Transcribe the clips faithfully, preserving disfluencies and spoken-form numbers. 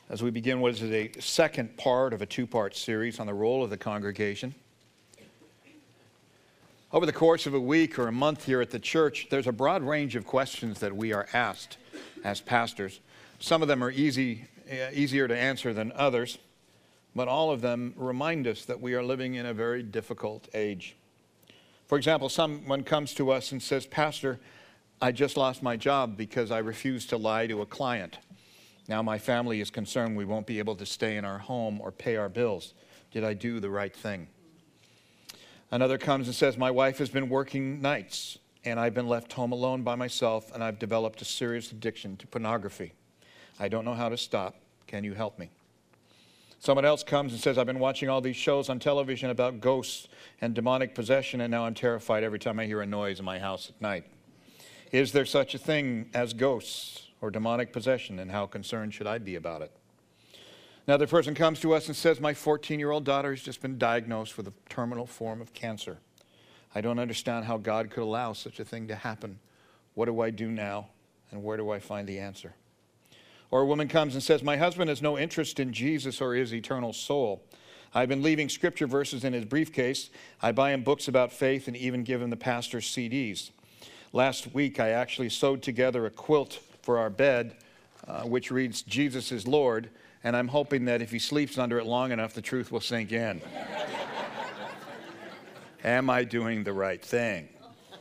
as we begin what is a second part of a two-part series on the role of the congregation. Over the course of a week or a month here at the church, there's a broad range of questions that we are asked as pastors. Some of them are easy, uh, easier to answer than others, but all of them remind us that we are living in a very difficult age. For example, someone comes to us and says, "Pastor, I just lost my job because I refused to lie to a client. Now my family is concerned we won't be able to stay in our home or pay our bills. Did I do the right thing?" Another comes and says, "My wife has been working nights and I've been left home alone by myself and I've developed a serious addiction to pornography. I don't know how to stop. Can you help me?" Someone else comes and says, "I've been watching all these shows on television about ghosts and demonic possession and now I'm terrified every time I hear a noise in my house at night. Is there such a thing as ghosts or demonic possession, and how concerned should I be about it?" Another person comes to us and says, "My fourteen-year-old daughter has just been diagnosed with a terminal form of cancer. I don't understand how God could allow such a thing to happen. What do I do now, and where do I find the answer?" Or a woman comes and says, "My husband has no interest in Jesus or his eternal soul. I've been leaving scripture verses in his briefcase. I buy him books about faith and even give him the pastor's C Ds. Last week, I actually sewed together a quilt for our bed, uh, which reads, 'Jesus is Lord,' and I'm hoping that if he sleeps under it long enough, the truth will sink in. Am I doing the right thing?"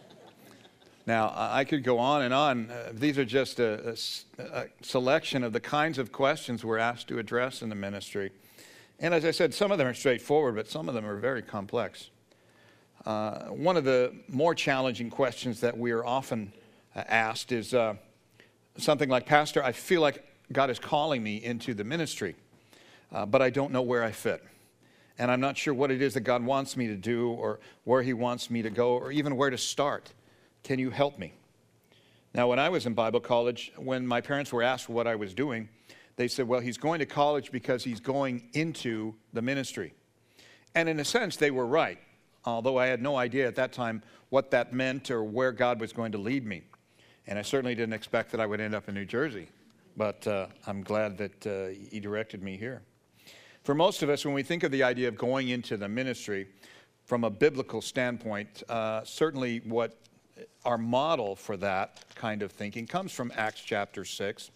Now, I could go on and on. Uh, these are just a, a, a selection of the kinds of questions we're asked to address in the ministry. And as I said, some of them are straightforward, but some of them are very complex. Uh, one of the more challenging questions that we are often uh, asked is uh, something like, "Pastor, I feel like God is calling me into the ministry, uh, but I don't know where I fit. And I'm not sure what it is that God wants me to do or where he wants me to go or even where to start. Can you help me?" Now, when I was in Bible college, when my parents were asked what I was doing, they said, "Well, he's going to college because he's going into the ministry." And in a sense, they were right, although I had no idea at that time what that meant or where God was going to lead me. And I certainly didn't expect that I would end up in New Jersey, but uh, I'm glad that uh, he directed me here. For most of us, when we think of the idea of going into the ministry from a biblical standpoint, uh, certainly what our model for that kind of thinking comes from Acts chapter six.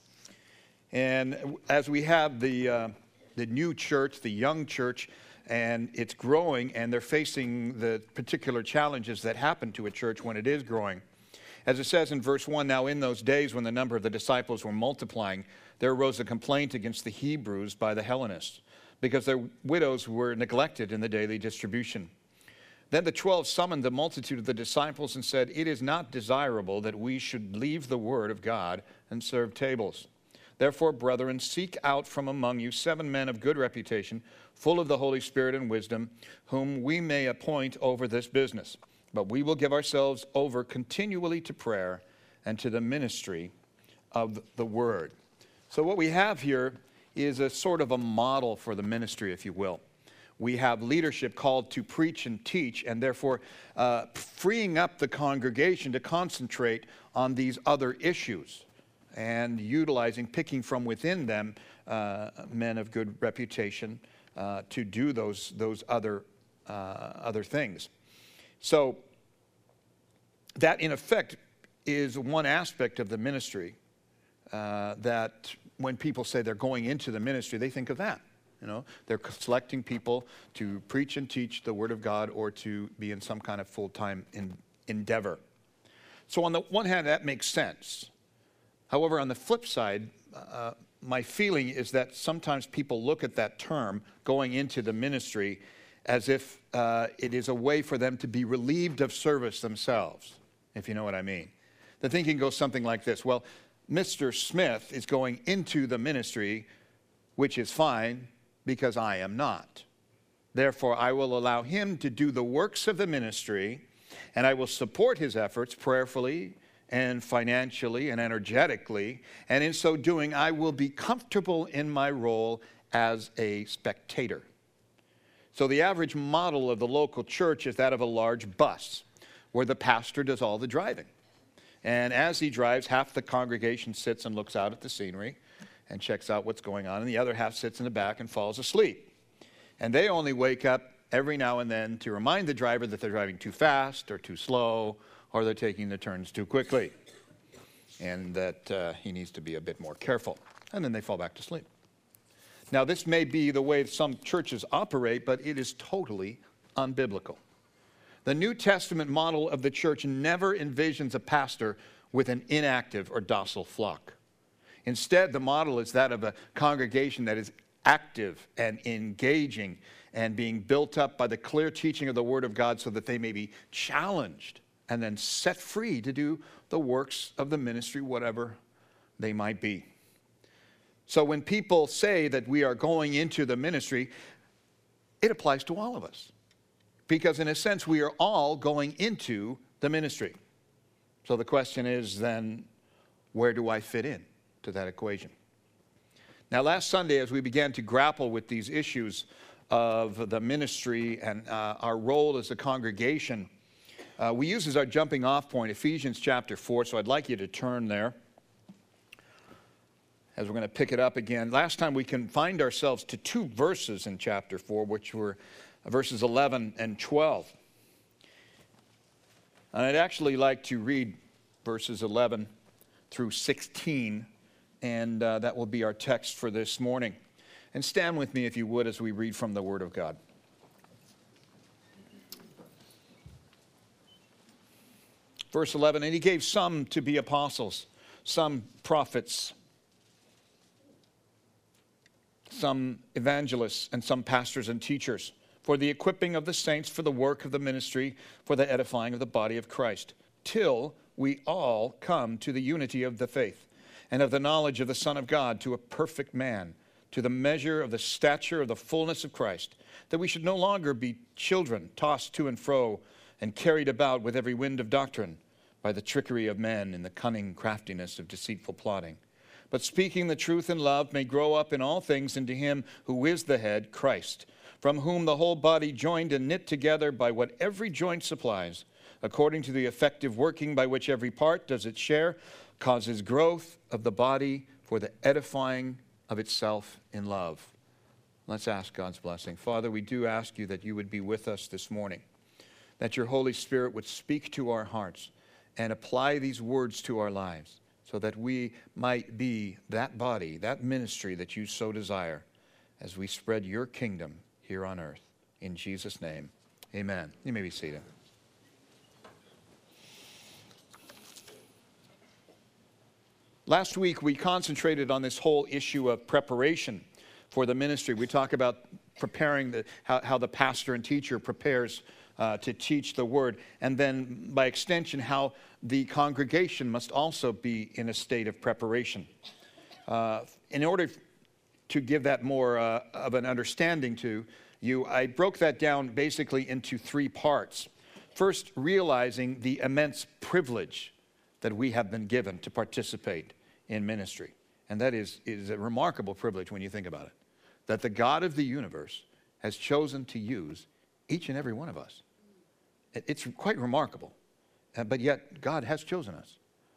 And as we have the, uh, the new church, the young church, and it's growing, and they're facing the particular challenges that happen to a church when it is growing. As it says in verse one, "Now in those days when the number of the disciples were multiplying, there arose a complaint against the Hebrews by the Hellenists, because their widows were neglected in the daily distribution. Then the twelve summoned the multitude of the disciples and said, 'It is not desirable that we should leave the word of God and serve tables. Therefore, brethren, seek out from among you seven men of good reputation, full of the Holy Spirit and wisdom, whom we may appoint over this business. But we will give ourselves over continually to prayer and to the ministry of the word.'" So what we have here is a sort of a model for the ministry, if you will. We have leadership called to preach and teach, and therefore uh, freeing up the congregation to concentrate on these other issues and utilizing, picking from within them uh, men of good reputation uh, to do those, those other, uh, other things. So that, in effect, is one aspect of the ministry uh, that when people say they're going into the ministry, they think of that. You know, they're selecting people to preach and teach the Word of God or to be in some kind of full-time in, endeavor. So on the one hand, that makes sense. However, on the flip side, uh, my feeling is that sometimes people look at that term, going into the ministry, as if uh, it is a way for them to be relieved of service themselves, if you know what I mean. The thinking goes something like this: well, Mister Smith is going into the ministry, which is fine, because I am not. Therefore, I will allow him to do the works of the ministry, and I will support his efforts prayerfully and financially and energetically, and in so doing, I will be comfortable in my role as a spectator. So the average model of the local church is that of a large bus, where the pastor does all the driving. And as he drives, half the congregation sits and looks out at the scenery, and checks out what's going on, and the other half sits in the back and falls asleep. And they only wake up every now and then to remind the driver that they're driving too fast or too slow, or they're taking the turns too quickly, and that uh, he needs to be a bit more careful. And then they fall back to sleep. Now, this may be the way some churches operate, but it is totally unbiblical. The New Testament model of the church never envisions a pastor with an inactive or docile flock. Instead, the model is that of a congregation that is active and engaging and being built up by the clear teaching of the Word of God so that they may be challenged and then set free to do the works of the ministry, whatever they might be. So when people say that we are going into the ministry, it applies to all of us. Because in a sense, we are all going into the ministry. So the question is then, where do I fit in to that equation? Now, last Sunday, as we began to grapple with these issues of the ministry and uh, our role as a congregation, uh, we use as our jumping off point Ephesians chapter four, so I'd like you to turn there as we're going to pick it up again. Last time we confined ourselves to two verses in chapter four, which were verses eleven and twelve. And I'd actually like to read verses eleven through sixteen, and uh, that will be our text for this morning. And stand with me, if you would, as we read from the Word of God. Verse eleven, and he gave some to be apostles, some prophets, some evangelists, and some pastors and teachers, for the equipping of the saints, for the work of the ministry, for the edifying of the body of Christ, till we all come to the unity of the faith and of the knowledge of the Son of God, to a perfect man, to the measure of the stature of the fullness of Christ, that we should no longer be children, tossed to and fro and carried about with every wind of doctrine by the trickery of men and the cunning craftiness of deceitful plotting. But speaking the truth in love may grow up in all things into him who is the head, Christ, from whom the whole body, joined and knit together by what every joint supplies, according to the effective working by which every part does its share, causes growth of the body for the edifying of itself in love. Let's ask God's blessing. Father, we do ask you that you would be with us this morning, that your Holy Spirit would speak to our hearts and apply these words to our lives, so that we might be that body, that ministry that you so desire, as we spread your kingdom here on earth. In Jesus' name, amen. You may be seated. Last week, we concentrated on this whole issue of preparation for the ministry. We talk about preparing, the, how, how the pastor and teacher prepares uh, to teach the word, and then by extension, how the congregation must also be in a state of preparation. Uh, in order to give that more uh, of an understanding to you, I broke that down basically into three parts. First, realizing the immense privilege that we have been given to participate in ministry. And that is, is a remarkable privilege when you think about it. That the God of the universe has chosen to use each and every one of us. It, it's quite remarkable. Uh, but yet, God has chosen us.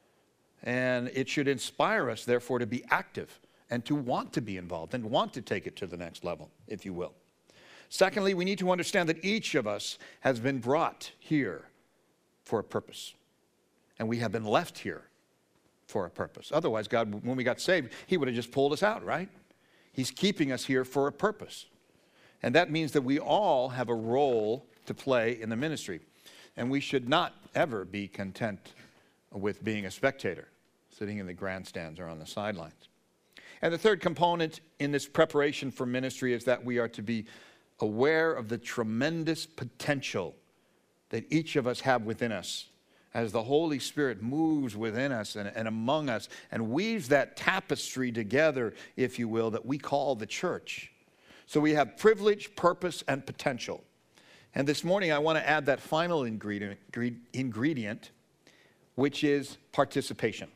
And it should inspire us, therefore, to be active and to want to be involved and want to take it to the next level, if you will. Secondly, we need to understand that each of us has been brought here for a purpose. And we have been left here for a purpose. Otherwise, God, when we got saved, he would have just pulled us out, right? He's keeping us here for a purpose. And that means that we all have a role to play in the ministry. And we should not ever be content with being a spectator, sitting in the grandstands or on the sidelines. And the third component in this preparation for ministry is that we are to be aware of the tremendous potential that each of us have within us, as the Holy Spirit moves within us and, and among us and weaves that tapestry together, if you will, that we call the church. So we have privilege, purpose, and potential. And this morning I want to add that final ingredient, ingredient, which is participation,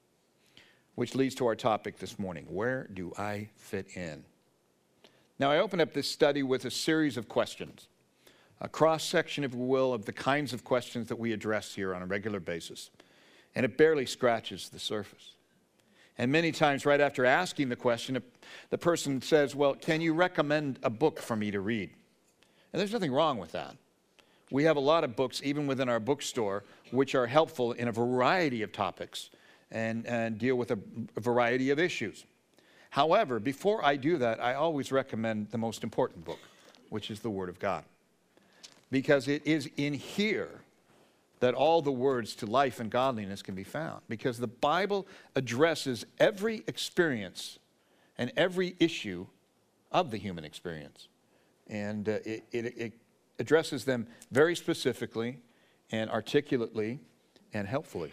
which leads to our topic this morning. Where do I fit in? Now, I open up this study with a series of questions. A cross-section, if you will, of the kinds of questions that we address here on a regular basis. And it barely scratches the surface. And many times right after asking the question, the person says, well, can you recommend a book for me to read? And there's nothing wrong with that. We have a lot of books, even within our bookstore, which are helpful in a variety of topics and, and deal with a, a variety of issues. However, before I do that, I always recommend the most important book, which is the Word of God. Because it is in here that all the words to life and godliness can be found. Because the Bible addresses every experience and every issue of the human experience. And uh, it, it, it addresses them very specifically and articulately and helpfully.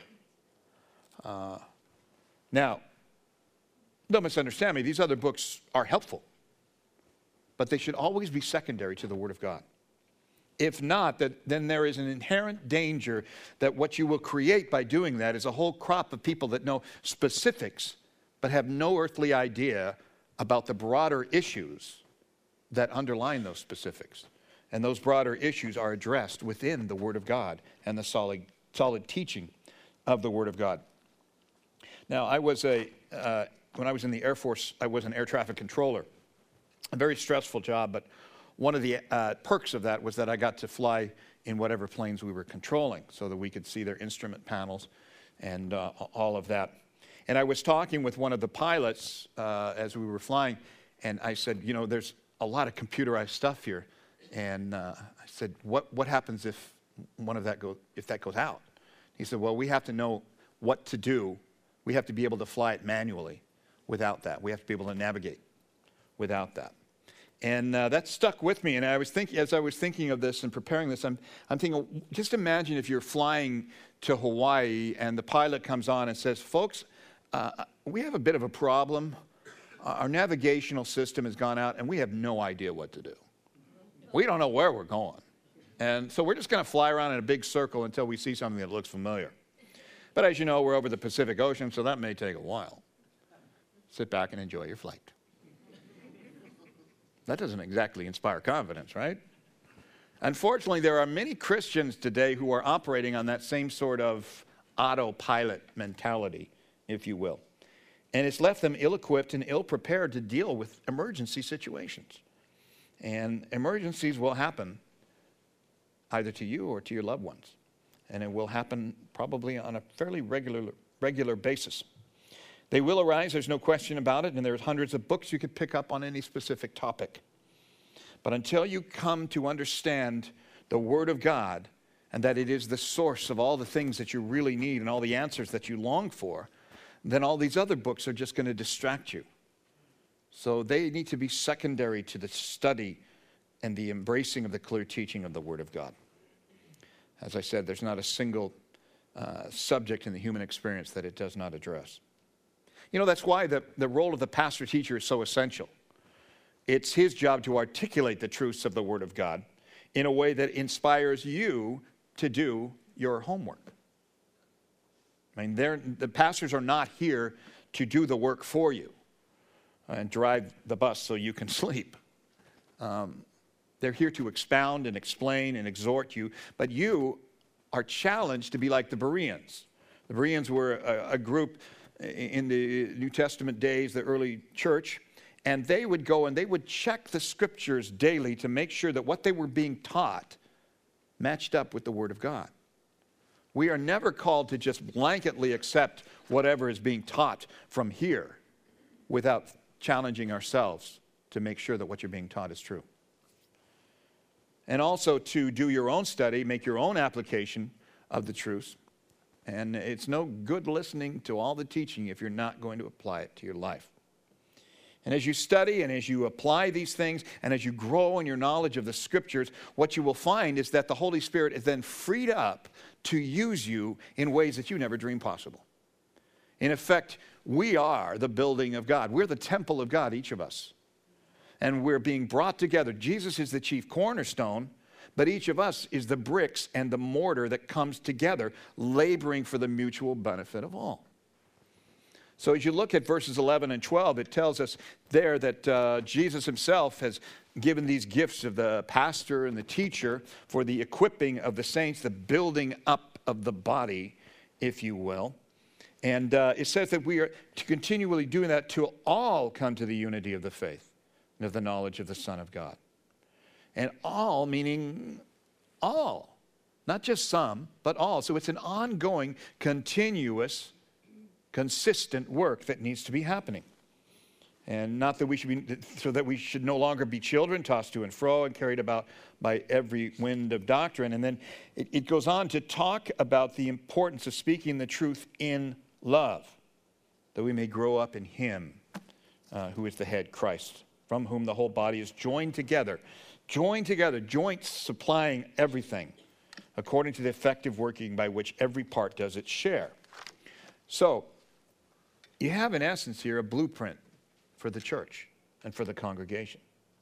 Uh, now, don't misunderstand me, these other books are helpful, but they should always be secondary to the Word of God. If not, that, then there is an inherent danger that what you will create by doing that is a whole crop of people that know specifics, but have no earthly idea about the broader issues that underline those specifics. And those broader issues are addressed within the Word of God and the solid, solid teaching of the Word of God. Now, I was a, uh, when I was in the Air Force, I was an air traffic controller. A very stressful job, but one of the uh, perks of that was that I got to fly in whatever planes we were controlling so that we could see their instrument panels and uh, all of that. And I was talking with one of the pilots uh, as we were flying, and I said, you know, there's a lot of computerized stuff here. And uh, I said, what, what happens if one of that goes, if that goes out? He said, well, we have to know what to do. We have to be able to fly it manually without that. We have to be able to navigate without that. And uh, that stuck with me. And I was thinking, as I was thinking of this and preparing this, I'm, I'm thinking, just imagine if you're flying to Hawaii and the pilot comes on and says, folks, uh, we have a bit of a problem. Our navigational system has gone out and we have no idea what to do. We don't know where we're going. And so we're just going to fly around in a big circle until we see something that looks familiar. But as you know, we're over the Pacific Ocean, so that may take a while. Sit back and enjoy your flight. That doesn't exactly inspire confidence, right? Unfortunately, there are many Christians today who are operating on that same sort of autopilot mentality, if you will. And it's left them ill-equipped and ill-prepared to deal with emergency situations. And emergencies will happen either to you or to your loved ones. And it will happen probably on a fairly regular, regular basis. They will arise, there's no question about it, and there's hundreds of books you could pick up on any specific topic. But until you come to understand the Word of God and that it is the source of all the things that you really need and all the answers that you long for, then all these other books are just going to distract you. So they need to be secondary to the study and the embracing of the clear teaching of the Word of God. As I said, there's not a single uh, subject in the human experience that it does not address. You know, that's why the, the role of the pastor-teacher is so essential. It's his job to articulate the truths of the Word of God in a way that inspires you to do your homework. I mean, the pastors are not here to do the work for you and drive the bus so you can sleep. Um, they're here to expound and explain and exhort you, but you are challenged to be like the Bereans. The Bereans were a, a group in the New Testament days, the early church, and they would go and they would check the scriptures daily to make sure that what they were being taught matched up with the Word of God. We are never called to just blanketly accept whatever is being taught from here without challenging ourselves to make sure that what you're being taught is true. And also to do your own study, make your own application of the truths. And it's no good listening to all the teaching if you're not going to apply it to your life. And as you study and as you apply these things and as you grow in your knowledge of the Scriptures, what you will find is that the Holy Spirit is then freed up to use you in ways that you never dreamed possible. In effect, we are the building of God. We're the temple of God, each of us. And we're being brought together. Jesus is the chief cornerstone, but each of us is the bricks and the mortar that comes together, laboring for the mutual benefit of all. So as you look at verses eleven and twelve, it tells us there that uh, Jesus himself has given these gifts of the pastor and the teacher for the equipping of the saints, the building up of the body, if you will. And uh, it says that we are to continually doing that till all come to the unity of the faith and of the knowledge of the Son of God. And all meaning all, not just some, but all. So it's an ongoing, continuous, consistent work that needs to be happening. And not that we should be, so that we should no longer be children tossed to and fro and carried about by every wind of doctrine. And then it, it goes on to talk about the importance of speaking the truth in love, that we may grow up in him, uh, who is the head, Christ, from whom the whole body is joined together. Joined together, joints supplying everything, according to the effective working by which every part does its share. So, you have in essence here a blueprint for the church and for the congregation.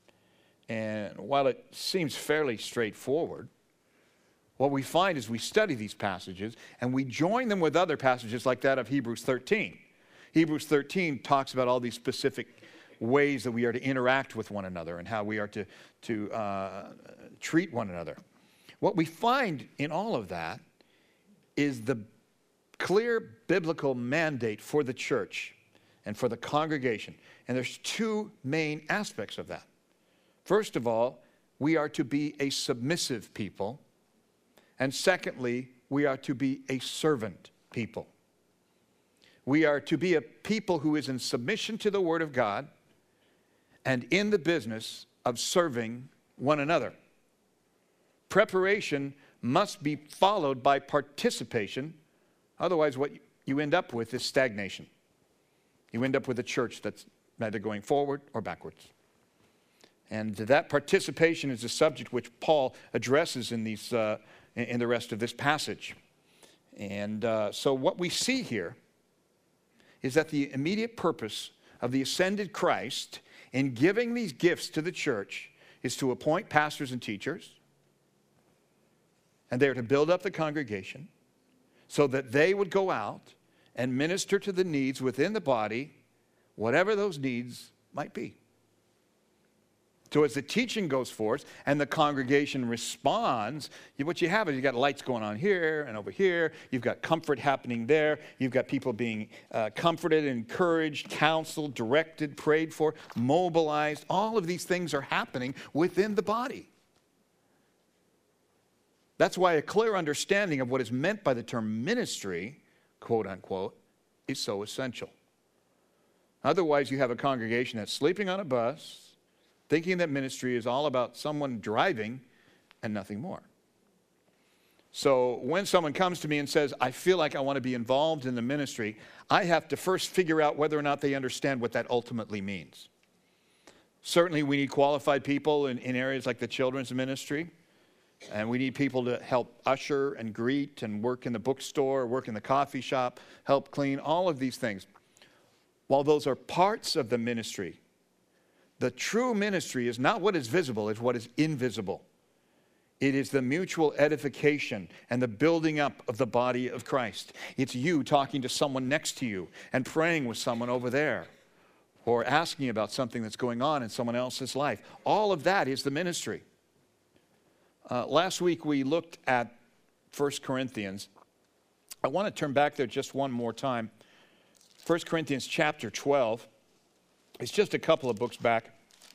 And while it seems fairly straightforward, what we find is we study these passages and we join them with other passages like that of Hebrews thirteen. Hebrews thirteen talks about all these specific ways that we are to interact with one another and how we are to, to uh, treat one another. What we find in all of that is the clear biblical mandate for the church and for the congregation. And there's two main aspects of that. First of all, we are to be a submissive people. And secondly, we are to be a servant people. We are to be a people who is in submission to the Word of God and in the business of serving one another. Preparation must be followed by participation. Otherwise, what you end up with is stagnation. You end up with a church that's neither going forward or backwards. And that participation is a subject which Paul addresses in, these, uh, in the rest of this passage. And uh, so what we see here is that the immediate purpose of the ascended Christ in giving these gifts to the church is to appoint pastors and teachers, and they are to build up the congregation so that they would go out and minister to the needs within the body, whatever those needs might be. So as the teaching goes forth and the congregation responds, what you have is you've got lights going on here and over here. You've got comfort happening there. You've got people being uh, comforted, encouraged, counseled, directed, prayed for, mobilized. All of these things are happening within the body. That's why a clear understanding of what is meant by the term ministry, quote unquote, is so essential. Otherwise, you have a congregation that's sleeping on a bus, thinking that ministry is all about someone driving and nothing more. So when someone comes to me and says, I feel like I want to be involved in the ministry, I have to first figure out whether or not they understand what that ultimately means. Certainly we need qualified people in, in areas like the children's ministry, and we need people to help usher and greet and work in the bookstore, work in the coffee shop, help clean, all of these things. While those are parts of the ministry, the true ministry is not what is visible, it's what is invisible. It is the mutual edification and the building up of the body of Christ. It's you talking to someone next to you and praying with someone over there, or asking about something that's going on in someone else's life. All of that is the ministry. Uh, last week we looked at First Corinthians. I want to turn back there just one more time. First Corinthians chapter twelve. It's just a couple of books back.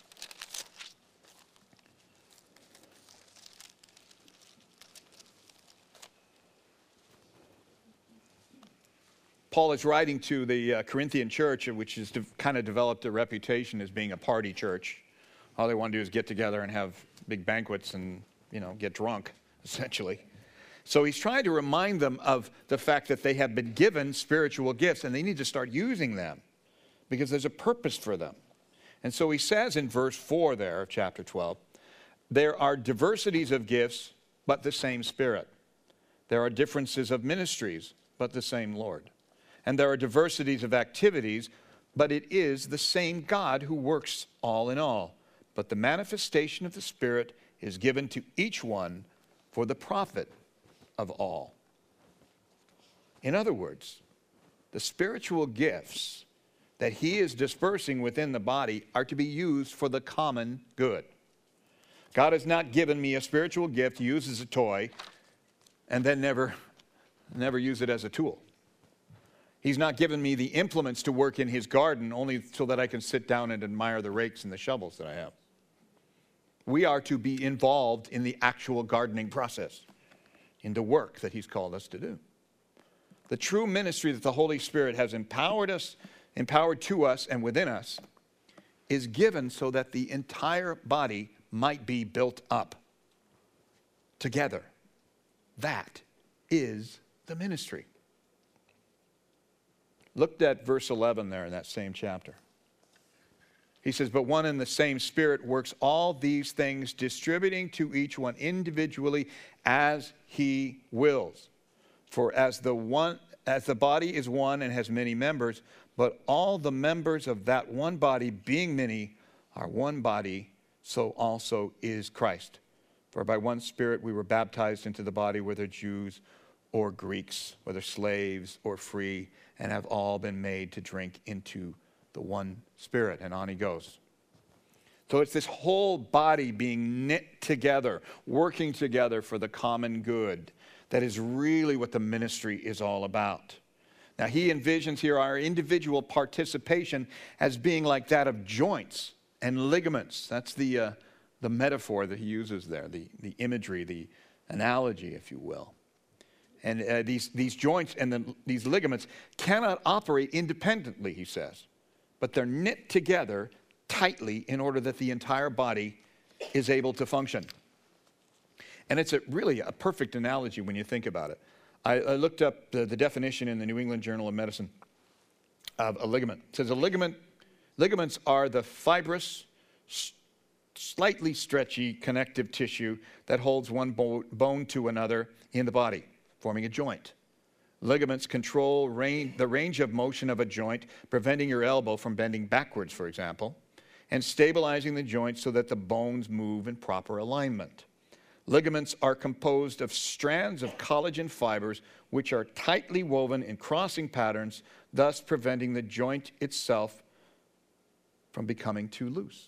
Paul is writing to the uh, Corinthian church, which has de- kind of developed a reputation as being a party church. All they want to do is get together and have big banquets and, you know, get drunk, essentially. So he's trying to remind them of the fact that they have been given spiritual gifts and they need to start using them because there's a purpose for them. And so he says in verse four there of chapter twelve, there are diversities of gifts, but the same Spirit. There are differences of ministries, but the same Lord. And there are diversities of activities, but it is the same God who works all in all. But the manifestation of the Spirit is given to each one for the profit of all. In other words, the spiritual gifts that he is dispersing within the body are to be used for the common good. God has not given me a spiritual gift to use as a toy and then never, never use it as a tool. He's not given me the implements to work in his garden only so that I can sit down and admire the rakes and the shovels that I have. We are to be involved in the actual gardening process, in the work that he's called us to do. The true ministry that the Holy Spirit has empowered us, empowered to us and within us, is given so that the entire body might be built up together. That is the ministry. Look at verse eleven there in that same chapter. He says, but one and the same Spirit works all these things, distributing to each one individually as he wills. For as the one, as the body is one and has many members, but all the members of that one body, being many, are one body, so also is Christ. For by one Spirit we were baptized into the body, whether Jews or Greeks, whether slaves or free, and have all been made to drink into the one Spirit. And on he goes. So it's this whole body being knit together, working together for the common good. That is really what the ministry is all about. Now he envisions here our individual participation as being like that of joints and ligaments. That's the, uh, the metaphor that he uses there, the, the imagery, the analogy, if you will. And uh, these, these joints and the, these ligaments cannot operate independently, he says. But they're knit together tightly in order that the entire body is able to function. And it's a, really a perfect analogy when you think about it. I, I looked up the, the definition in the New England Journal of Medicine of a ligament. It says a ligament, ligaments are the fibrous, slightly stretchy connective tissue that holds one bo- bone to another in the body, forming a joint. Ligaments control range, the range of motion of a joint, preventing your elbow from bending backwards, for example, and stabilizing the joint so that the bones move in proper alignment. Ligaments are composed of strands of collagen fibers which are tightly woven in crossing patterns, thus preventing the joint itself from becoming too loose.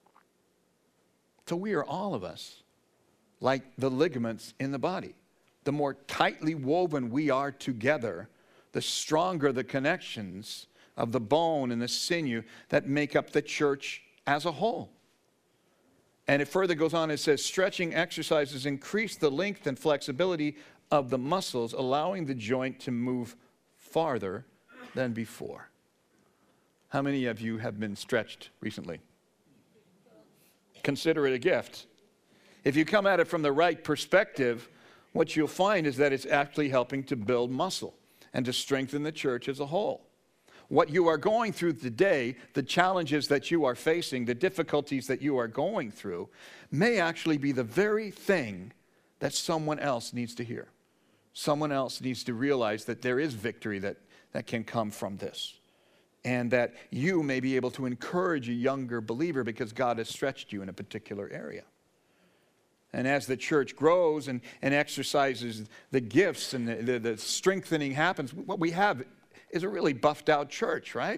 So we are all of us like the ligaments in the body. The more tightly woven we are together, the stronger the connections of the bone and the sinew that make up the church as a whole. And it further goes on, it says, stretching exercises increase the length and flexibility of the muscles, allowing the joint to move farther than before. How many of you have been stretched recently? Consider it a gift. If you come at it from the right perspective, what you'll find is that it's actually helping to build muscle and to strengthen the church as a whole. What you are going through today, the challenges that you are facing, the difficulties that you are going through, may actually be the very thing that someone else needs to hear. Someone else needs to realize that there is victory that, that can come from this. And that you may be able to encourage a younger believer because God has stretched you in a particular area. And as the church grows and, and exercises the gifts and the, the, the strengthening happens, what we have is a really buffed out church, right?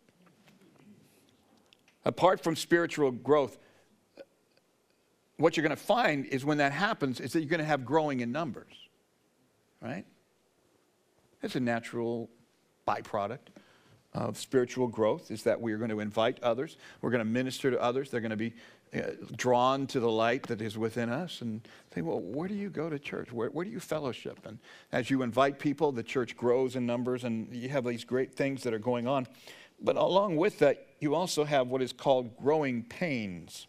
Apart from spiritual growth, what you're going to find is when that happens is that you're going to have growing in numbers, right? It's a natural byproduct of spiritual growth, is that we're going to invite others, we're going to minister to others, they're going to be uh, drawn to the light that is within us and say, well, where do you go to church? Where, where do you fellowship? And as you invite people, the church grows in numbers and you have these great things that are going on. But along with that, you also have what is called growing pains.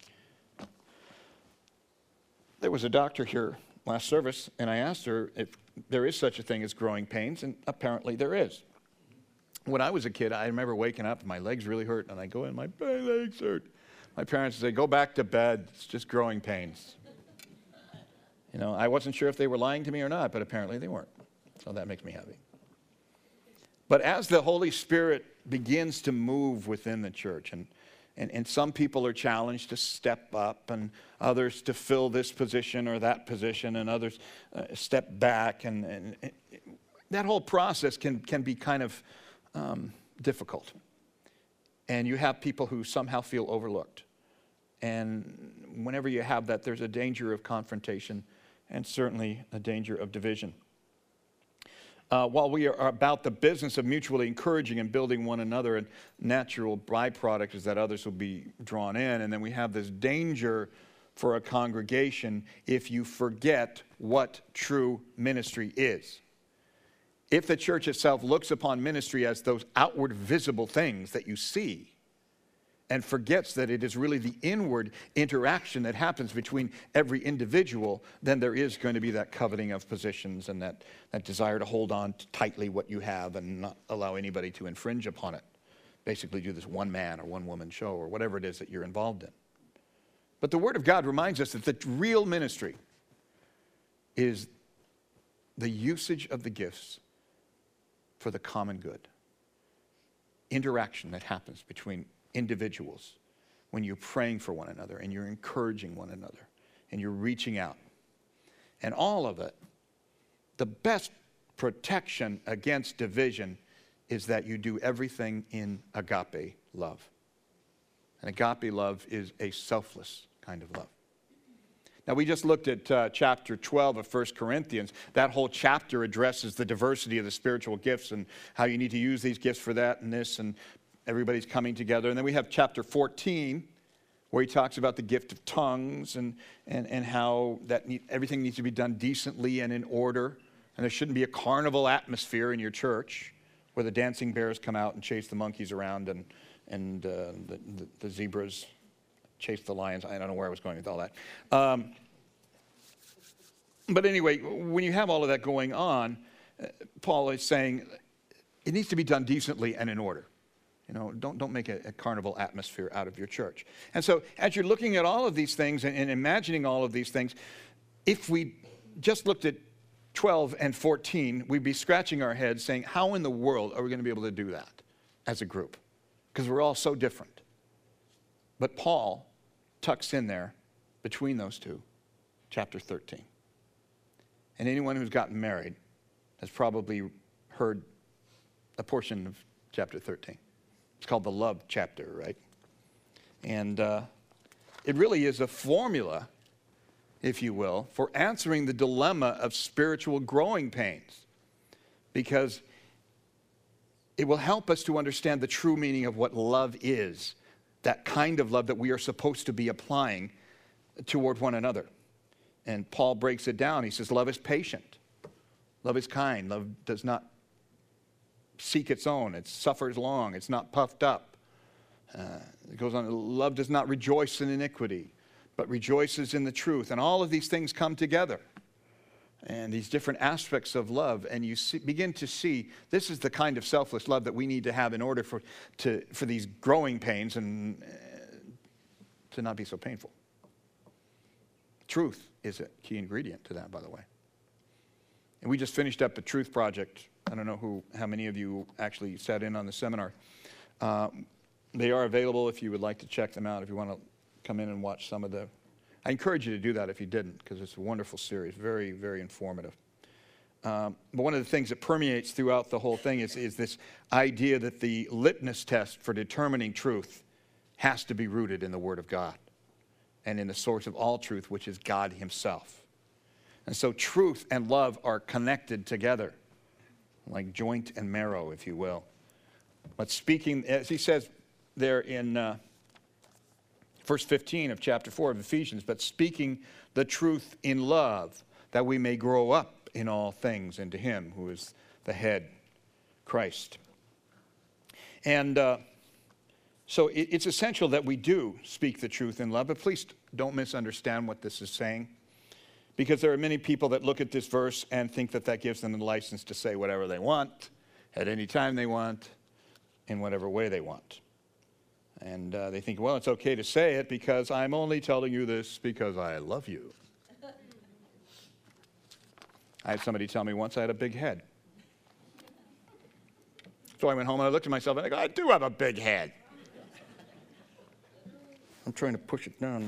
There was a doctor here last service, and I asked her if there is such a thing as growing pains, and apparently there is. When I was a kid, I remember waking up and my legs really hurt, and I go in, my, my legs hurt. My parents would say, go back to bed, it's just growing pains. You know, I wasn't sure if they were lying to me or not, but apparently they weren't. So that makes me happy. But as the Holy Spirit begins to move within the church, and, and, and some people are challenged to step up, and others to fill this position or that position, and others uh, step back, and, and, and that whole process can, can be kind of um, difficult. And you have people who somehow feel overlooked. And whenever you have that, there's a danger of confrontation and certainly a danger of division. Uh, while we are about the business of mutually encouraging and building one another, and natural byproduct is that others will be drawn in. And then we have this danger for a congregation if you forget what true ministry is. If the church itself looks upon ministry as those outward visible things that you see, and forgets that it is really the inward interaction that happens between every individual, then there is going to be that coveting of positions and that, that desire to hold on to tightly what you have and not allow anybody to infringe upon it. Basically do this one man or one woman show or whatever it is that you're involved in. But the Word of God reminds us that the real ministry is the usage of the gifts for the common good. Interaction that happens between individuals when you're praying for one another and you're encouraging one another and you're reaching out. And all of it, the best protection against division is that you do everything in agape love. And agape love is a selfless kind of love. Now, we just looked at uh, chapter twelve of First Corinthians. That whole chapter addresses the diversity of the spiritual gifts and how you need to use these gifts for that and this, and everybody's coming together. And then we have chapter fourteen, where he talks about the gift of tongues and, and, and how that need, everything needs to be done decently and in order. And there shouldn't be a carnival atmosphere in your church where the dancing bears come out and chase the monkeys around and, and uh, the, the, the zebras chase the lions. I don't know where I was going with all that. Um, but anyway, when you have all of that going on, uh, Paul is saying it needs to be done decently and in order. You know, don't, don't make a, a carnival atmosphere out of your church. And so as you're looking at all of these things and, and imagining all of these things, if we just looked at twelve and fourteen, we'd be scratching our heads saying, how in the world are we going to be able to do that as a group? Because we're all so different. But Paul tucks in there between those two, chapter thirteen. And anyone who's gotten married has probably heard a portion of chapter thirteen. It's called the love chapter, right? And uh, it really is a formula, if you will, for answering the dilemma of spiritual growing pains. Because it will help us to understand the true meaning of what love is, that kind of love that we are supposed to be applying toward one another. And Paul breaks it down. He says, love is patient. Love is kind. Love does not seek its own. It suffers long. It's not puffed up. Uh, it goes on, love does not rejoice in iniquity, but rejoices in the truth. And all of these things come together. And these different aspects of love, and you see, begin to see this is the kind of selfless love that we need to have in order for, to, for these growing pains and uh, to not be so painful. Truth is a key ingredient to that, by the way. And we just finished up the Truth Project. I don't know who, how many of you actually sat in on the seminar. Uh, they are available if you would like to check them out, if you want to come in and watch some of the. I encourage you to do that if you didn't, because it's a wonderful series, very, very informative. Um, but one of the things that permeates throughout the whole thing is, is this idea that the litmus test for determining truth has to be rooted in the Word of God and in the source of all truth, which is God Himself. And so truth and love are connected together, like joint and marrow, if you will. But speaking, as he says there in uh, verse fifteen of chapter four of Ephesians, but speaking the truth in love, that we may grow up in all things into Him who is the head, Christ. And uh, so it, it's essential that we do speak the truth in love, but please don't misunderstand what this is saying. Because there are many people that look at this verse and think that that gives them the license to say whatever they want, at any time they want, in whatever way they want. And uh, they think, well, it's okay to say it because I'm only telling you this because I love you. I had somebody tell me once I had a big head. So I went home and I looked at myself and I go, I do have a big head. I'm trying to push it down.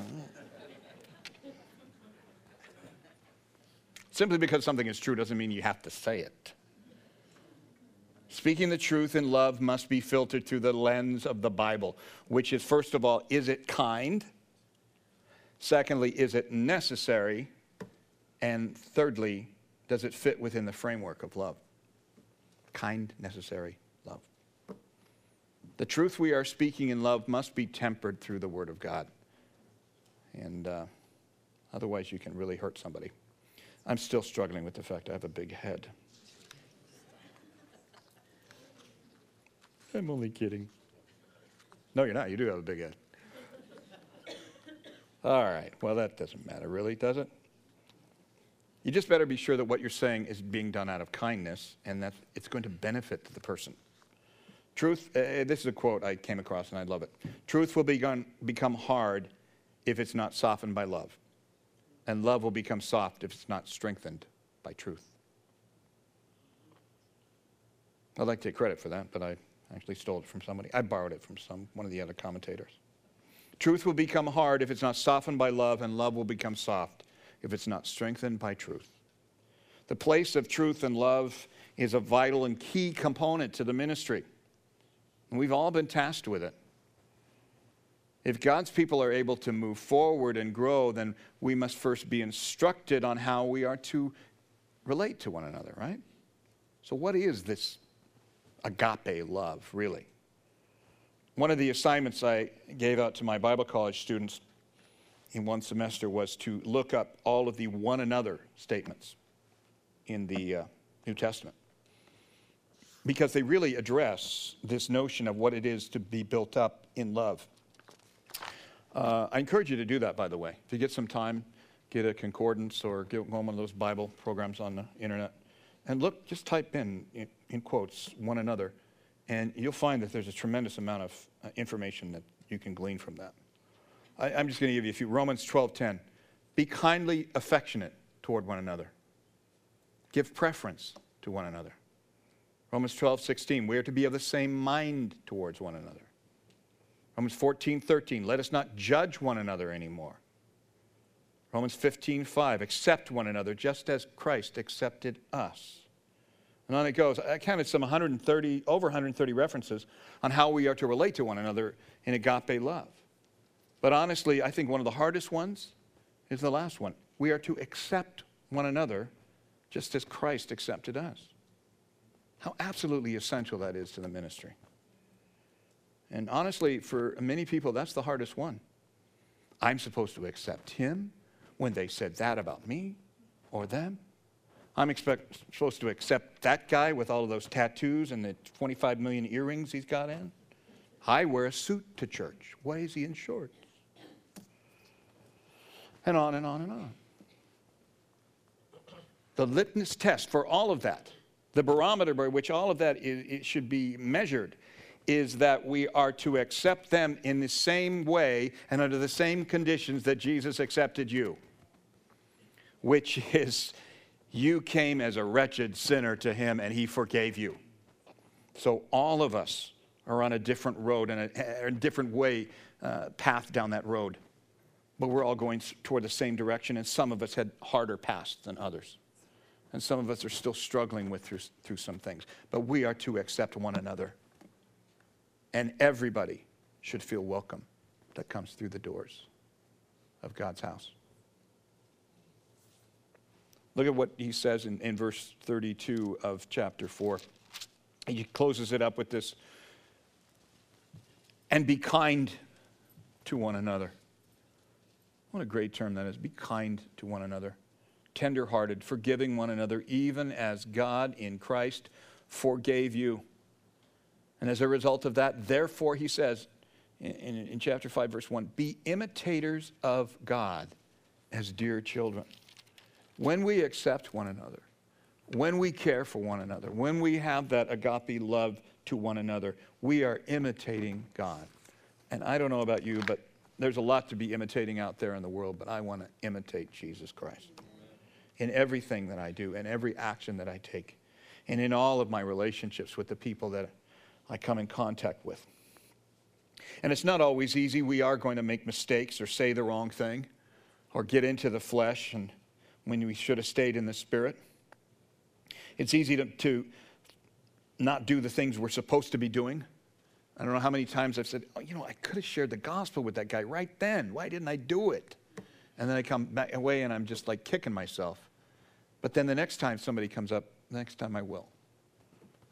Simply because something is true doesn't mean you have to say it. Speaking the truth in love must be filtered through the lens of the Bible, which is, first of all, is it kind? Secondly, is it necessary? And thirdly, does it fit within the framework of love? kind, necessary love. The truth we are speaking in love must be tempered through the Word of God. And uh, otherwise you can really hurt somebody. I'm still struggling with the fact I have a big head. I'm only kidding. No, you're not. You do have a big head. All right. Well, that doesn't matter really, does it? You just better be sure that what you're saying is being done out of kindness and that it's going to benefit the person. Truth, uh, this is a quote I came across and I love it. Truth will begun, become hard if it's not softened by love. And love will become soft if it's not strengthened by truth. I'd like to take credit for that, but I actually stole it from somebody. I borrowed it from some one of the other commentators. Truth will become hard if it's not softened by love, and love will become soft if it's not strengthened by truth. The place of truth and love is a vital and key component to the ministry. And we've all been tasked with it. If God's people are able to move forward and grow, then we must first be instructed on how we are to relate to one another, right? So what is this agape love, really? One of the assignments I gave out to my Bible college students in one semester was to look up all of the one another statements in the uh, New Testament, because they really address this notion of what it is to be built up in love. Uh, I encourage you to do that, by the way. If you get some time, get a concordance or get one of those Bible programs on the internet and look, just type in, in, in quotes, one another, and you'll find that there's a tremendous amount of uh, information that you can glean from that. I, I'm just going to give you a few. Romans twelve ten. Be kindly affectionate toward one another. Give preference to one another. Romans twelve sixteen. We are to be of the same mind towards one another. Romans fourteen thirteen. Let us not judge one another anymore. Romans fifteen five. Accept one another just as Christ accepted us. And on it goes. I counted some one hundred thirty, over one hundred thirty references on how we are to relate to one another in agape love. But honestly, I think one of the hardest ones is the last one. We are to accept one another just as Christ accepted us. How absolutely essential that is to the ministry. And honestly, for many people, that's the hardest one. I'm supposed to accept him when they said that about me or them. I'm expect, supposed to accept that guy with all of those tattoos and the twenty-five million earrings he's got in. I wear a suit to church. Why is he in shorts? And on and on and on. The litmus test for all of that, the barometer by which all of that is, it should be measured, is that we are to accept them in the same way and under the same conditions that Jesus accepted you, which is you came as a wretched sinner to him and he forgave you. So all of us are on a different road and a, a different way, uh, path down that road. But we're all going toward the same direction, and some of us had harder paths than others. And some of us are still struggling with through, through some things. But we are to accept one another. And everybody should feel welcome that comes through the doors of God's house. Look at what he says in, in verse thirty-two of chapter four. He closes it up with this. And be kind to one another. What a great term that is. Be kind to one another. Tender-hearted, forgiving one another, even as God in Christ forgave you. And as a result of that, therefore, he says in, in, in chapter five, verse one, be imitators of God as dear children. When we accept one another, when we care for one another, when we have that agape love to one another, we are imitating God. And I don't know about you, but there's a lot to be imitating out there in the world, but I want to imitate Jesus Christ in everything that I do, in every action that I take, and in all of my relationships with the people that I come in contact with. And it's not always easy. We are going to make mistakes or say the wrong thing or get into the flesh and when we should have stayed in the spirit. It's easy to, to not do the things we're supposed to be doing. I don't know how many times I've said, oh, you know, I could have shared the gospel with that guy right then. Why didn't I do it? And then I come back away and I'm just like kicking myself. But then the next time somebody comes up, the next time I will.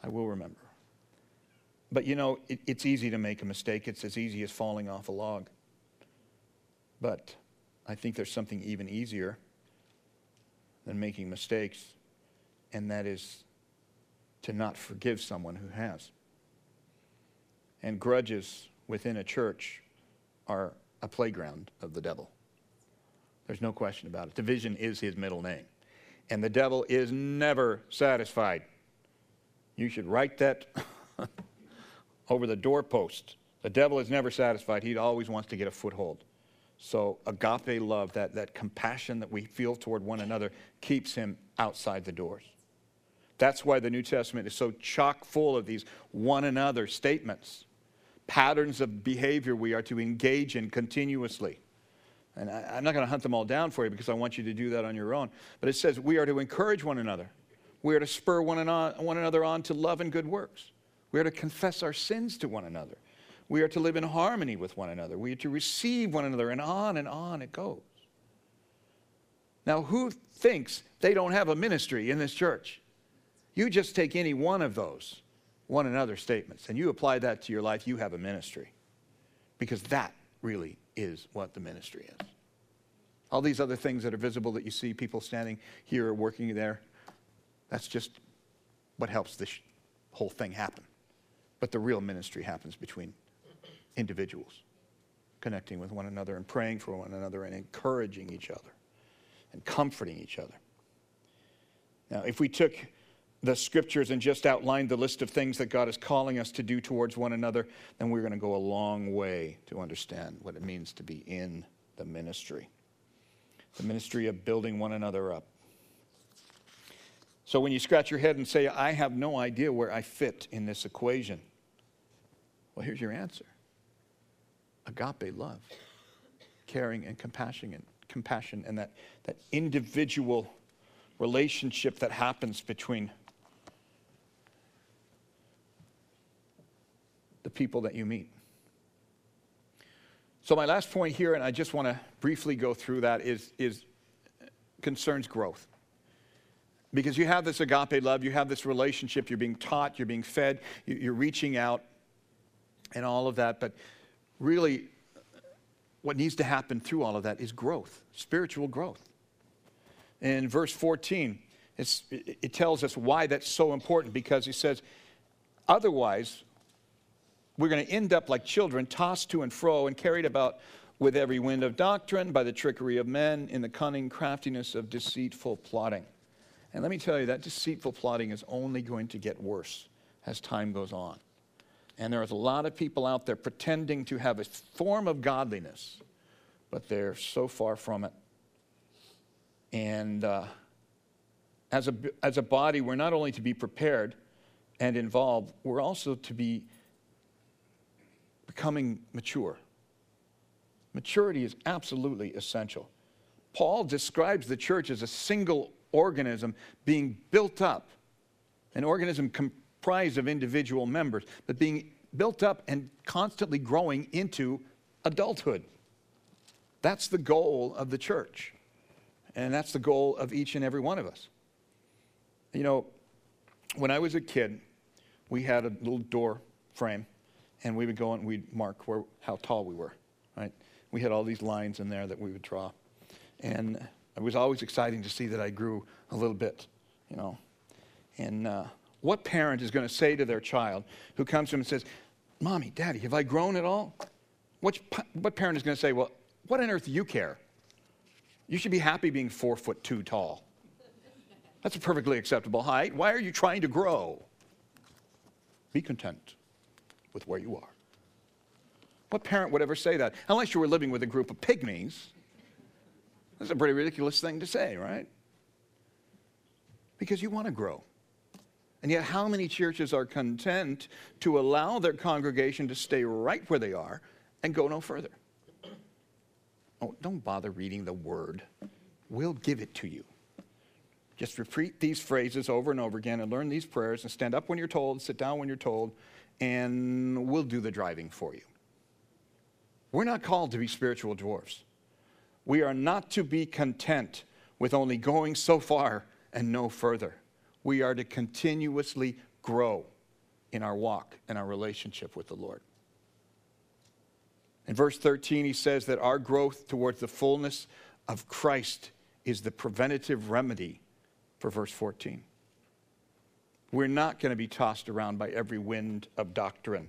I will remember. But you know, it, it's easy to make a mistake. It's as easy as falling off a log. But I think there's something even easier than making mistakes, and that is to not forgive someone who has. And grudges within a church are a playground of the devil. There's no question about it. Division is his middle name. And the devil is never satisfied. You should write that over the doorpost. The devil is never satisfied. He always wants to get a foothold. So agape love, that, that compassion that we feel toward one another, keeps him outside the doors. That's why the New Testament is so chock full of these one another statements, patterns of behavior we are to engage in continuously. And I, I'm not going to hunt them all down for you because I want you to do that on your own. But it says we are to encourage one another. We are to spur one, an- one another on to love and good works. We are to confess our sins to one another. We are to live in harmony with one another. We are to receive one another, and on and on it goes. Now, who thinks they don't have a ministry in this church? You just take any one of those one another statements, and you apply that to your life, you have a ministry. Because that really is what the ministry is. All these other things that are visible that you see, people standing here or working there, that's just what helps this whole thing happen. But the real ministry happens between individuals, connecting with one another and praying for one another and encouraging each other and comforting each other. Now, if we took the scriptures and just outlined the list of things that God is calling us to do towards one another, then we're going to go a long way to understand what it means to be in the ministry. The ministry of building one another up. So when you scratch your head and say, I have no idea where I fit in this equation, well, here's your answer. Agape love, caring and compassion and compassion and that, that individual relationship that happens between the people that you meet. So my last point here, and I just want to briefly go through that, is, is concerns growth. Because you have this agape love, you have this relationship, you're being taught, you're being fed, you're reaching out, and all of that. But really, what needs to happen through all of that is growth, spiritual growth. In verse fourteen, it's, it tells us why that's so important, because he says, otherwise, we're going to end up like children, tossed to and fro and carried about with every wind of doctrine, by the trickery of men, in the cunning craftiness of deceitful plotting. And let me tell you, that deceitful plotting is only going to get worse as time goes on. And there's a lot of people out there pretending to have a form of godliness, but they're so far from it. And uh, as a, as a body, we're not only to be prepared and involved, we're also to be becoming mature. Maturity is absolutely essential. Paul describes the church as a single organism being built up, an organism comprised of individual members, but being built up and constantly growing into adulthood. That's the goal of the church, and that's the goal of each and every one of us. You know, when I was a kid, we had a little door frame, and we would go and we'd mark where, how tall we were, right? We had all these lines in there that we would draw, and it was always exciting to see that I grew a little bit, you know. And uh, what parent is going to say to their child who comes to him and says, Mommy, Daddy, have I grown at all? What, what parent is going to say, well, what on earth do you care? You should be happy being four foot two tall. That's a perfectly acceptable height. Why are you trying to grow? Be content with where you are. What parent would ever say that? Unless you were living with a group of pygmies. That's a pretty ridiculous thing to say, right? Because you want to grow. And yet how many churches are content to allow their congregation to stay right where they are and go no further? Oh, don't bother reading the word. We'll give it to you. Just repeat these phrases over and over again and learn these prayers and stand up when you're told, sit down when you're told, and we'll do the driving for you. We're not called to be spiritual dwarfs. We are not to be content with only going so far and no further. We are to continuously grow in our walk and our relationship with the Lord. In verse thirteen, he says that our growth towards the fullness of Christ is the preventative remedy for verse fourteen. We're not going to be tossed around by every wind of doctrine.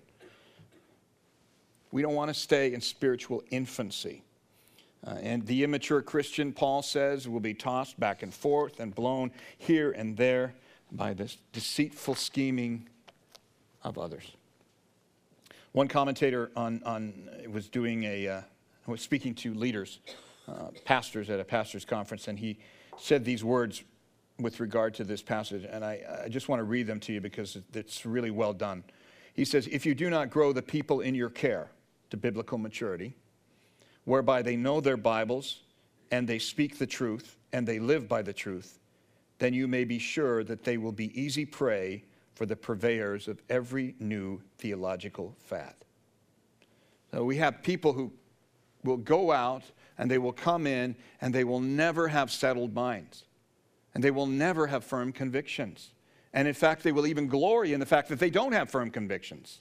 We don't want to stay in spiritual infancy. Uh, and the immature Christian, Paul says, will be tossed back and forth and blown here and there by this deceitful scheming of others. One commentator on, on was doing a, uh, was speaking to leaders, uh, pastors at a pastor's conference, and he said these words with regard to this passage, and I, I just want to read them to you because it's really well done. He says, if you do not grow the people in your care to biblical maturity, whereby they know their Bibles and they speak the truth and they live by the truth, then you may be sure that they will be easy prey for the purveyors of every new theological fad. So we have people who will go out and they will come in and they will never have settled minds. And they will never have firm convictions. And in fact, they will even glory in the fact that they don't have firm convictions.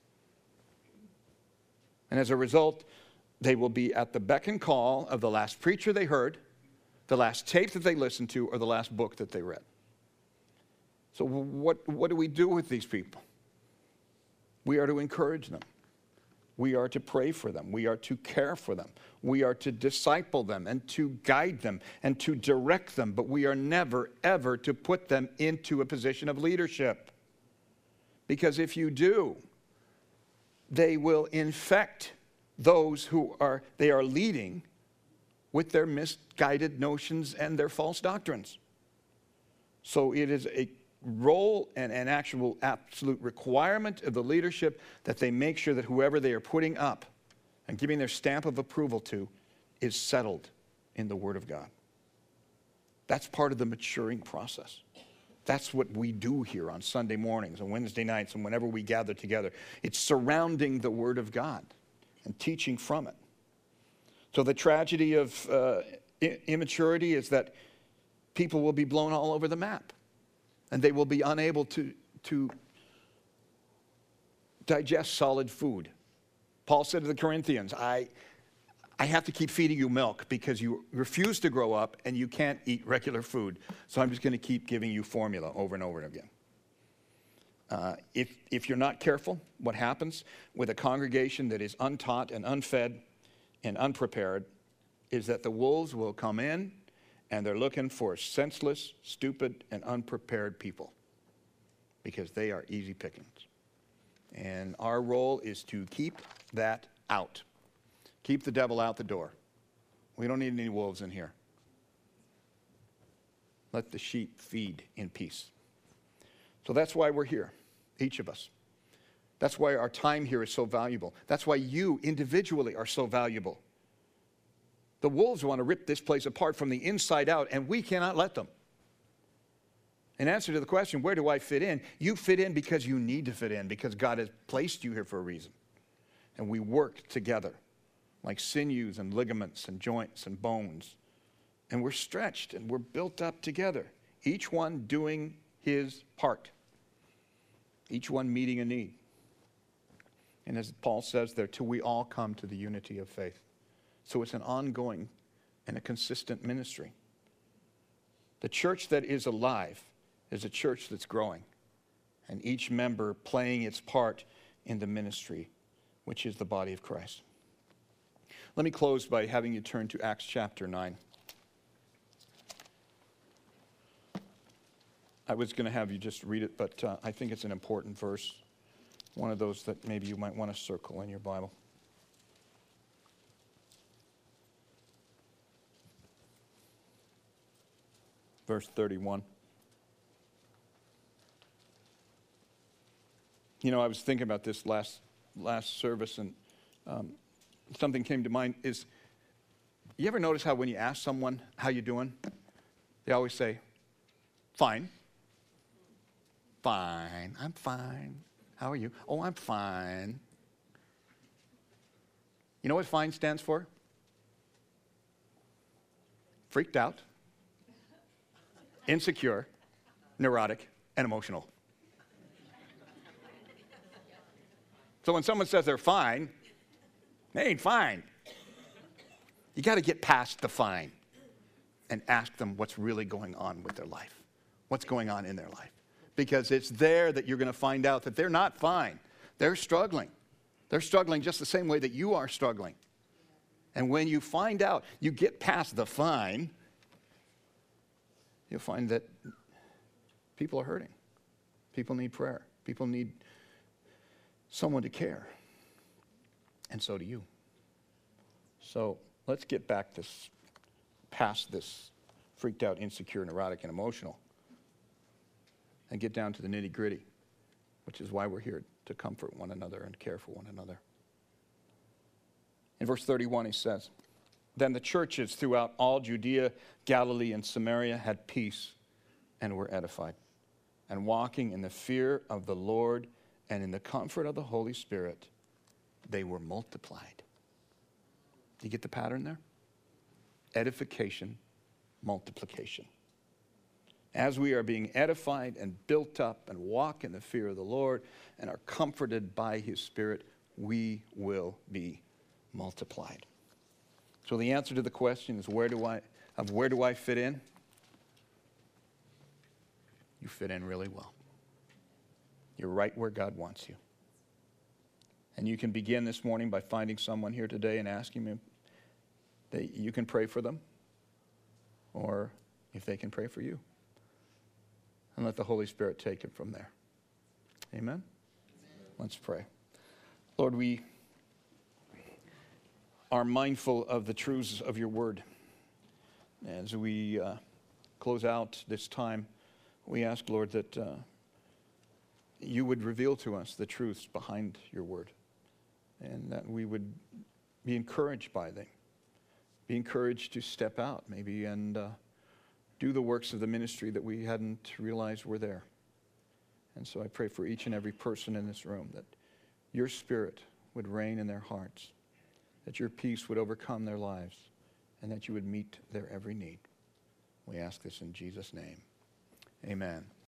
And as a result, they will be at the beck and call of the last preacher they heard, the last tape that they listened to, or the last book that they read. So what, what do we do with these people? We are to encourage them. We are to pray for them. We are to care for them. We are to disciple them and to guide them and to direct them. But we are never, ever to put them into a position of leadership. Because if you do, they will infect those who are they are leading with their misguided notions and their false doctrines. So it is a role and an actual absolute requirement of the leadership that they make sure that whoever they are putting up and giving their stamp of approval to is settled in the Word of God. That's part of the maturing process. That's what we do here on Sunday mornings and Wednesday nights and whenever we gather together. It's surrounding the Word of God and teaching from it. So the tragedy of uh, immaturity is that people will be blown all over the map. And they will be unable to, to digest solid food. Paul said to the Corinthians, I, I have to keep feeding you milk because you refuse to grow up and you can't eat regular food. So I'm just going to keep giving you formula over and over again. Uh, if, if you're not careful, what happens with a congregation that is untaught and unfed and unprepared is that the wolves will come in and they're looking for senseless, stupid, and unprepared people because they are easy pickings. And our role is to keep that out. Keep the devil out the door. We don't need any wolves in here. Let the sheep feed in peace. So that's why we're here, each of us. That's why our time here is so valuable. That's why you individually are so valuable. The wolves want to rip this place apart from the inside out, and we cannot let them. In answer to the question, where do I fit in? You fit in because you need to fit in, because God has placed you here for a reason. And we work together like sinews and ligaments and joints and bones. And we're stretched and we're built up together, each one doing his part, each one meeting a need. And as Paul says there, till we all come to the unity of faith. So it's an ongoing and a consistent ministry. The church that is alive is a church that's growing, and each member playing its part in the ministry, which is the body of Christ. Let me close by having you turn to Acts chapter nine. I was going to have you just read it, but uh, I think it's an important verse, one of those that maybe you might want to circle in your Bible. Verse thirty-one. You know, I was thinking about this last last service, and um, something came to mind. Is you ever notice how when you ask someone, how you doing? They always say, fine. Fine. I'm fine. How are you? Oh, I'm fine. You know what fine stands for? Freaked out, insecure, neurotic, and emotional. So when someone says they're fine, they ain't fine. You got to get past the fine and ask them what's really going on with their life. What's going on in their life. Because it's there that you're going to find out that they're not fine. They're struggling. They're struggling just the same way that you are struggling. And when you find out, you get past the fine, you'll find that people are hurting. People need prayer. People need someone to care. And so do you. So let's get back this, past this freaked out, insecure, neurotic, and emotional, and get down to the nitty gritty, which is why we're here, to comfort one another and care for one another. In verse thirty-one, he says, "Then the churches throughout all Judea, Galilee, and Samaria had peace and were edified, and walking in the fear of the Lord and in the comfort of the Holy Spirit, they were multiplied." Do you get the pattern there? Edification, multiplication. As we are being edified and built up and walk in the fear of the Lord and are comforted by his Spirit, we will be multiplied. So the answer to the question is, where do I, of where do I fit in? You fit in really well. You're right where God wants you. And you can begin this morning by finding someone here today and asking them that you can pray for them, or if they can pray for you. And let the Holy Spirit take it from there. Amen? Amen. Let's pray. Lord, we are mindful of the truths of your word. As we uh, close out this time, we ask, Lord, that uh, you would reveal to us the truths behind your word, and that we would be encouraged by them, be encouraged to step out maybe and uh, do the works of the ministry that we hadn't realized were there. And so I pray for each and every person in this room that your Spirit would reign in their hearts, that your peace would overcome their lives, and that you would meet their every need. We ask this in Jesus' name. Amen.